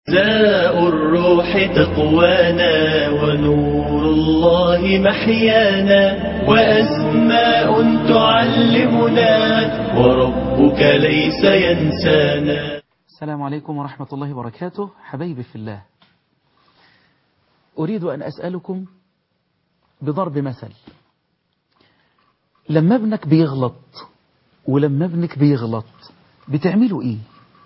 غذاء الروح تقوانا ونور الله محيانا وأسماء تعلمنا وربك ليس ينسانا. السلام عليكم ورحمة الله وبركاته. حبايبي في الله، أريد أن أسألكم بضرب مثل. لما ابنك بيغلط ولما ابنك بيغلط بتعملوا ايه؟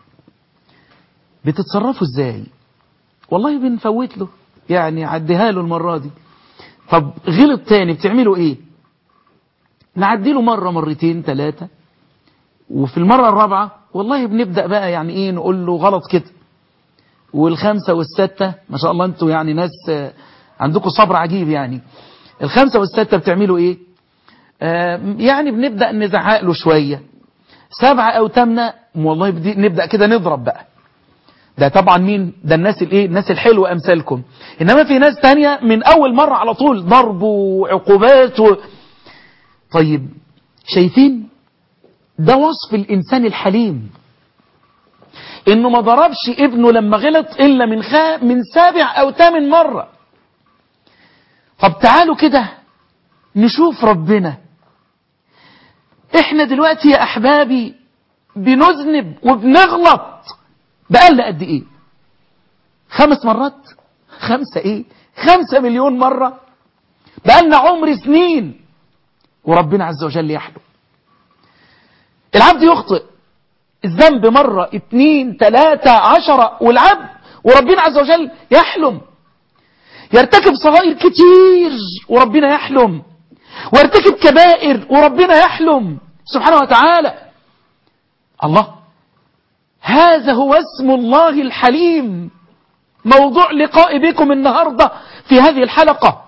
بتتصرفوا ازاي؟ والله بنفوت له، يعني عديها له المرة دي. طب غلط تاني بتعملوا ايه؟ نعدي له مرة مرتين ثلاثة، وفي المرة الرابعة والله بنبدأ بقى يعني ايه نقول له غلط كده. والخمسة والستة ما شاء الله انتوا يعني ناس عندكم صبر عجيب. يعني الخمسة والستة بتعملوا ايه؟ يعني بنبدأ نزعق له شوية. 7 أو 8 والله نبدأ كده نضرب بقى. ده طبعا مين؟ ده الناس الايه؟ الناس الحلوة أمثالكم. إنما في ناس تانية من أول مرة على طول ضرب وعقوبات طيب شايفين؟ ده وصف الإنسان الحليم، إنه ما ضربش ابنه لما غلط إلا من 7 أو 8 مرة. طب تعالوا كده نشوف ربنا. احنا دلوقتي يا احبابي بنذنب وبنغلط بقالنا قد ايه؟ 5 مرات؟ 5 ايه؟ 5 مليون مرة. بقالنا عمر سنين وربنا عز وجل يحلم. العبد يخطئ الذنب مرة 2 3 10 والعبد وربنا عز وجل يحلم. يرتكب صغائر كتير وربنا يحلم، وارتكب كبائر وربنا يحلم سبحانه وتعالى. الله، هذا هو اسم الله الحليم. موضوع لقاء بكم النهاردة في هذه الحلقة.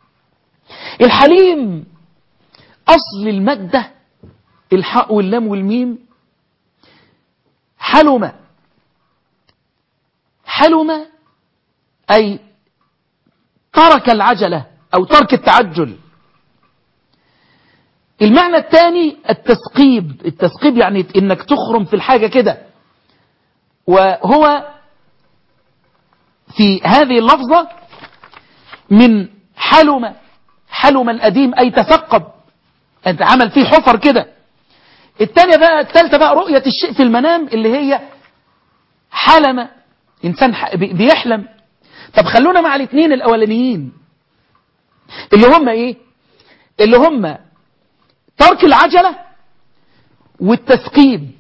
الحليم أصل المادة الحاء واللام والميم حلم. حلم أي ترك العجلة أو ترك التعجل. المعنى الثاني التثقيب. التثقيب يعني انك تخرم في الحاجة كده، وهو في هذه اللفظة من حلم. حلم الأديم أي تثقب، أنت عمل فيه حفر كده. الثالثة بقى رؤية الشيء في المنام اللي هي حلم، إنسان بيحلم. طب خلونا مع الاثنين الأولانيين اللي هم إيه؟ اللي هم ترك العجلة والتثقيب.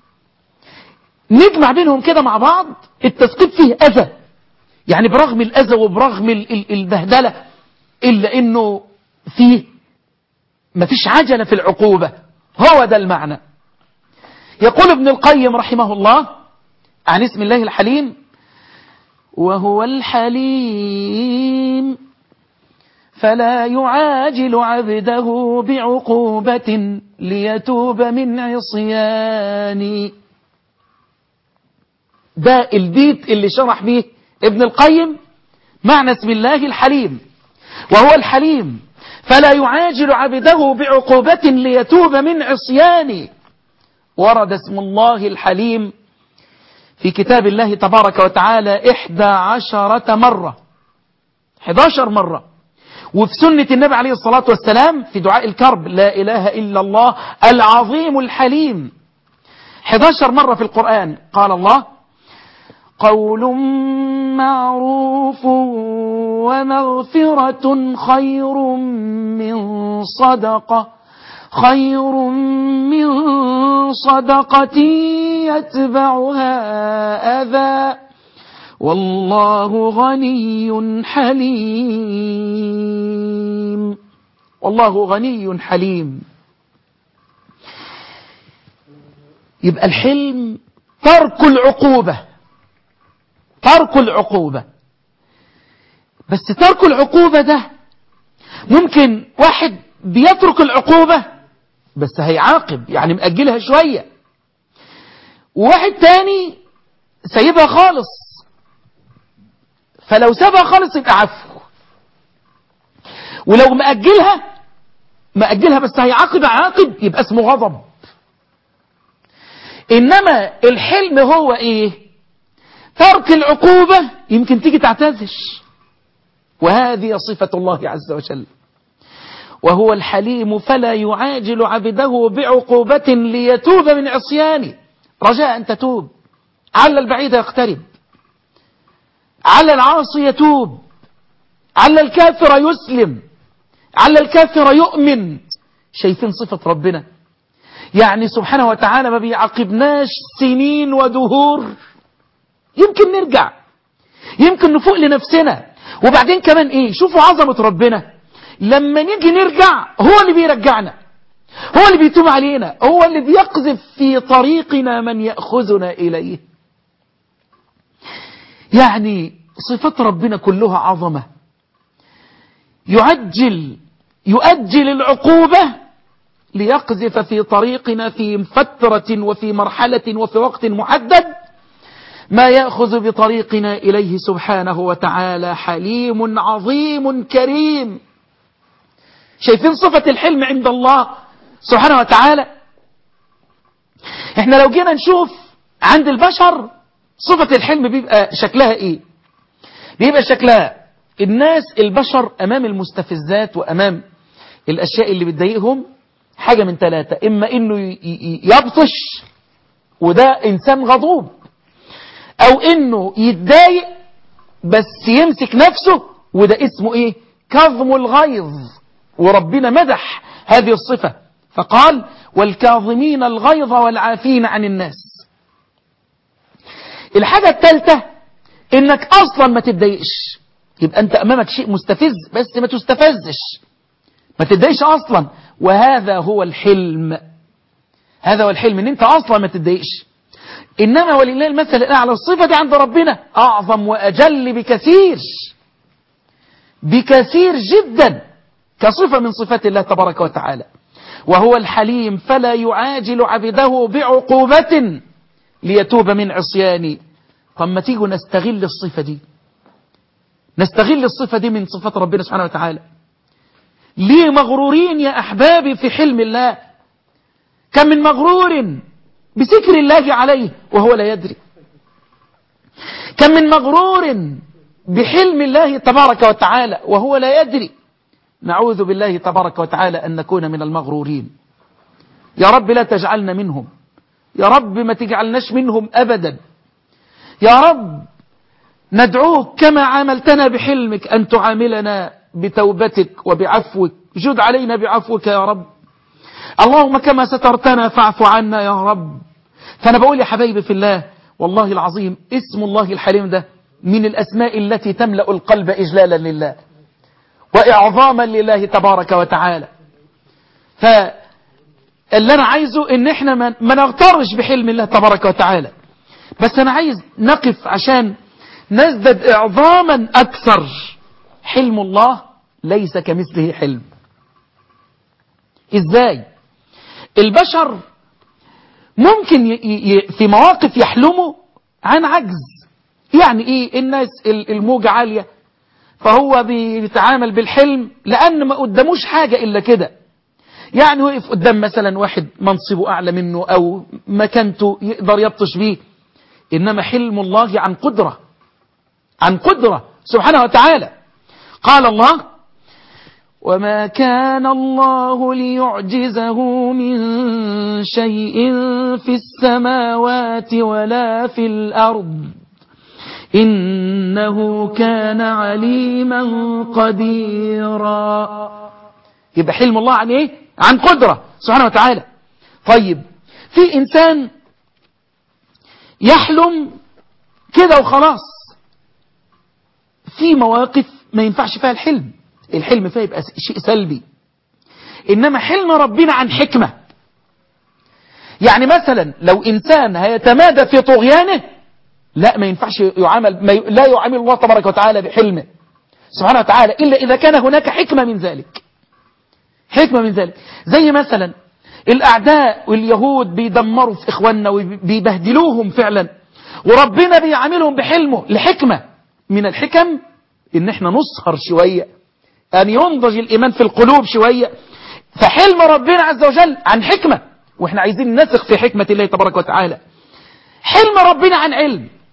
نجمع بينهم كده مع بعض. التثقيب فيه أذى، يعني برغم الأذى وبرغم البهدلة إلا إنه فيه مفيش عجلة في العقوبة. هو ده المعنى. يقول ابن القيم رحمه الله عن اسم الله الحليم: وهو الحليم فلا يعاجل عبده بعقوبة ليتوب من عصيان. ده البيت اللي شرح به ابن القيم معنى اسم الله الحليم. وهو الحليم فلا يعاجل عبده بعقوبة ليتوب من عصيان. ورد اسم الله الحليم في كتاب الله تبارك وتعالى 11 مرة. 11 مرة. وفي سنة النبي عليه الصلاة والسلام في دعاء الكرب: لا إله إلا الله العظيم الحليم. 11 مرة في القرآن. قال الله: قول معروف ومغفرة خير من صدقة يتبعها أذى والله غني حليم. والله غني حليم. يبقى الحلم ترك العقوبة. ترك العقوبة. بس ترك العقوبة ده ممكن واحد بيترك العقوبة بس هيعاقب، يعني مأجلها شوية، وواحد تاني سايبها خالص. فلو سابها خالص يبقى عفو، ولو مأجلها بس هيعاقب يبقى اسمه غضب. إنما الحلم هو إيه؟ ترك العقوبة يمكن تيجي تعتذر، وهذه صفة الله عز وجل. وهو الحليم فلا يعاجل عبده بعقوبة ليتوب من عصيانه رجاء أن تتوب، عل البعيد يقترب، عل العاصي يتوب، عل الكافر يسلم، عل الكافر يؤمن. شايفين صفة ربنا؟ يعني سبحانه وتعالى ما بيعاقبناش سنين ودهور، يمكن نرجع، يمكن نفوق لنفسنا. وبعدين كمان ايه، شوفوا عظمة ربنا، لما نيجي نرجع هو اللي بيرجعنا، هو اللي بيتوب علينا، هو اللي بيقذف في طريقنا من يأخذنا إليه. يعني صفات ربنا كلها عظمة. يؤجل العقوبة ليقذف في طريقنا في فترة وفي مرحلة وفي وقت محدد ما يأخذ بطريقنا إليه سبحانه وتعالى. حليم عظيم كريم. شايفين صفة الحلم عند الله سبحانه وتعالى؟ احنا لو جينا نشوف عند البشر صفة الحلم بيبقى شكلها ايه؟ بيبقى شكلها الناس البشر امام المستفزات وامام الاشياء اللي بتضايقهم حاجة من ثلاثة: اما انه يبطش وده انسان غضوب، او انه يتضايق بس يمسك نفسه وده اسمه ايه؟ كظم الغيظ. وربنا مدح هذه الصفة فقال: والكاظمين الغيظ والعافين عن الناس. الحاجة الثالثة انك اصلا ما تتضايقش، يبقى انت امامك شيء مستفز بس ما تستفزش، ما تتضايقش اصلا. وهذا هو الحلم، هذا هو الحلم، ان انت اصلا ما تتضايقش. انما ولله المثل الاعلى، الصفة دي عند ربنا اعظم واجل بكثير جدا كصفة من صفات الله تبارك وتعالى. وهو الحليم فلا يعاجل عبده بعقوبة ليتوب من عصيانه. طب ما تيجوا نستغل الصفة دي، نستغل الصفة دي من صفات ربنا سبحانه وتعالى. ليه مغرورين يا أحبابي في حلم الله؟ كم من مغرور بذكر الله عليه وهو لا يدري، كم من مغرور بحلم الله تبارك وتعالى وهو لا يدري. نعوذ بالله تبارك وتعالى أن نكون من المغرورين. يا رب لا تجعلنا منهم، يا رب ما تجعلناش منهم أبدا. يا رب ندعوك كما عاملتنا بحلمك أن تعاملنا بتوبتك وبعفوك. جد علينا بعفوك يا رب. اللهم كما سترتنا فاعف عنا يا رب. فأنا بقول يا حبايبي في الله، والله العظيم اسم الله الحليم ده من الأسماء التي تملأ القلب إجلالا لله وإعظاما لله تبارك وتعالى. فاللي أنا عايزه إن إحنا ما نغترش بحلم الله تبارك وتعالى، بس أنا عايز نقف عشان نزدد إعظاما أكثر. حلم الله ليس كمثله حلم. إزاي؟ البشر ممكن في مواقف يحلموا عن عجز. يعني إيه؟ الناس الموجة عالية فهو بيتعامل بالحلم لأن ما قدموش حاجة إلا كده. يعني وقف قدام مثلا واحد منصبه أعلى منه أو مكانته يقدر يبطش بيه. إنما حلم الله عن قدرة، عن قدرة سبحانه وتعالى. قال الله: وما كان الله ليعجزه من شيء في السماوات ولا في الأرض إنه كان عليما قديرا. يبقى حلم الله عن إيه؟ عن قدرة سبحانه وتعالى. طيب في إنسان يحلم كده وخلاص، في مواقف ما ينفعش فيها الحلم، الحلم فيها يبقى شيء سلبي. إنما حلم ربنا عن حكمة. يعني مثلا لو إنسان هيتمادى في طغيانه، لا ما ينفعش يعامل، لا يعامل الله تبارك وتعالى بحلمه سبحانه وتعالى إلا إذا كان هناك حكمة من ذلك، حكمة من ذلك. زي مثلا الأعداء واليهود بيدمروا في إخواننا وبيبهدلوهم فعلا، وربنا بيعاملهم بحلمه لحكمة. من الحكم إن احنا نسهر شوية، أن ينضج الإيمان في القلوب شوية. فحلم ربنا عز وجل عن حكمة، وإحنا عايزين نثق في حكمة الله تبارك وتعالى. حلم ربنا عن علم،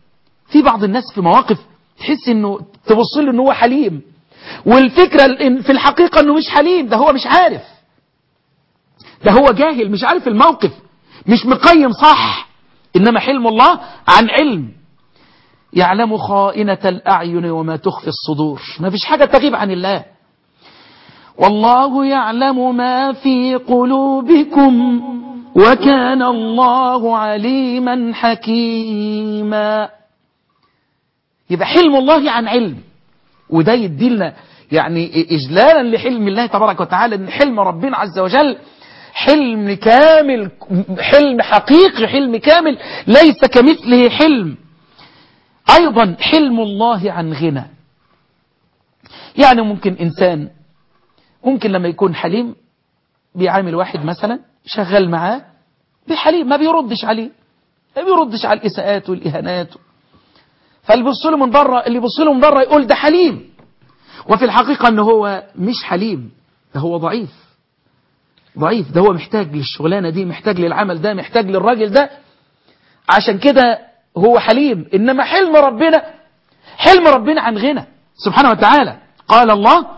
في بعض الناس في مواقف تحس انه تبص له انه هو حليم، والفكرة إن في الحقيقة انه مش حليم، ده هو مش عارف، ده هو جاهل مش عارف الموقف، مش مقيم صح. إنما حلم الله عن علم، يعلم خائنة الأعين وما تخفي الصدور، ما فيش حاجة تغيب عن الله. والله يعلم ما في قلوبكم وكان الله عليما حكيما. يبقى حلم الله عن علم، وده يديلنا يعني إجلالا لحلم الله تبارك وتعالى، إن حلم ربنا عز وجل حلم كامل، حلم حقيقي، حلم كامل ليس كمثله حلم. أيضا حلم الله عن غنى، يعني ممكن إنسان ممكن لما يكون حليم بيعامل واحد مثلا شغال معاه بحليم، ما بيردش عليه، ما بيردش على الإساءات والإهانات، فاللي يبص له من بره يقول ده حليم، وفي الحقيقة أنه هو مش حليم، ده هو ضعيف، ده هو محتاج للشغلانة دي، محتاج للعمل ده، محتاج للراجل ده، عشان كده هو حليم. إنما حلم ربنا عن غنى سبحانه وتعالى. قال الله،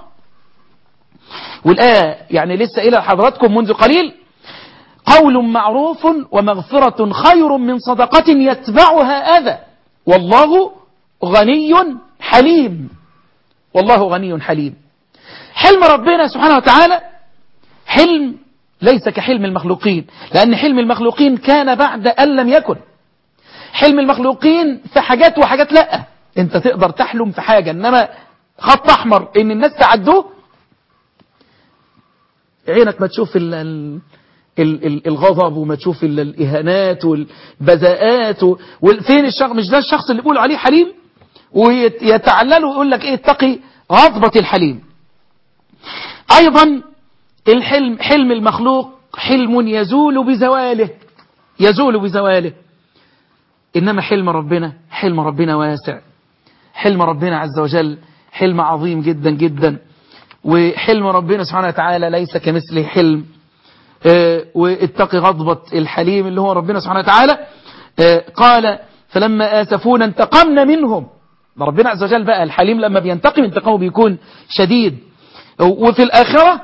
والآية يعني لسه إلى حضراتكم منذ قليل: قول معروف ومغفرة خير من صدقة يتبعها أذى والله غني حليم. والله غني حليم. حلم ربنا سبحانه وتعالى حلم ليس كحلم المخلوقين، لأن حلم المخلوقين كان بعد أن لم يكن. حلم المخلوقين في حاجات وحاجات لأ، انت تقدر تحلم في حاجة، انما خط أحمر ان الناس تعدوه، عينك ما تشوف الغضب وما تشوف الإهانات والبذاءات وفين الشخص، مش ده الشخص اللي بيقول عليه حليم، ويتعلل ويقول لك ايه اتقي غضبة الحليم. أيضا حلم المخلوق حلم يزول بزواله، إنما حلم ربنا واسع، حلم ربنا عز وجل حلم عظيم جدا جدا، وحلم ربنا سبحانه وتعالى ليس كمثله حلم. واتقي غضبة الحليم اللي هو ربنا سبحانه وتعالى. قال فلما آسفونا انتقمنا منهم، ربنا عز وجل بقى الحليم لما بينتقم انتقامه بيكون شديد. وفي الآخرة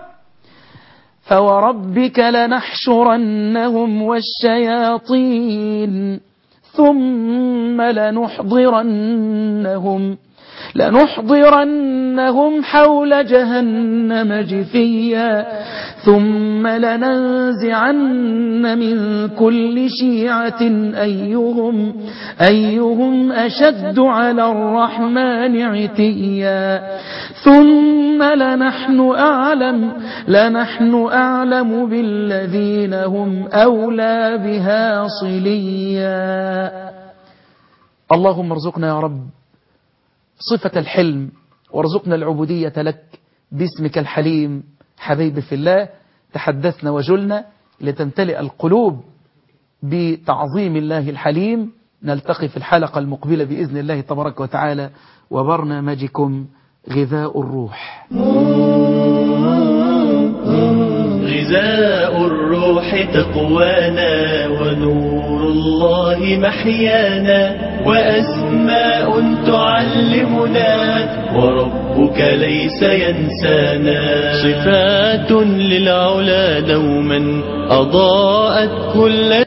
فوربك لنحشرنهم والشياطين ثم لنحضرنهم حول جهنم جثيا ثم لننزعن من كل شيعة أيهم أشد على الرحمن عتيا ثم لنحن أعلم بالذين هم أولى بها صليا. اللهم ارزقنا يا رب صفة الحلم، وارزقنا العبودية لك باسمك الحليم. حبيبي في الله، تحدثنا وجلنا لتمتلئ القلوب بتعظيم الله الحليم. نلتقي في الحلقة المقبلة بإذن الله تبارك وتعالى، وبرنامجكم غذاء الروح. غذاء الروح تقوانا ونور الله محيانا، وأسماء تعلمنا وربك ليس ينسانا، صفات للعلا دوما أضاءت كل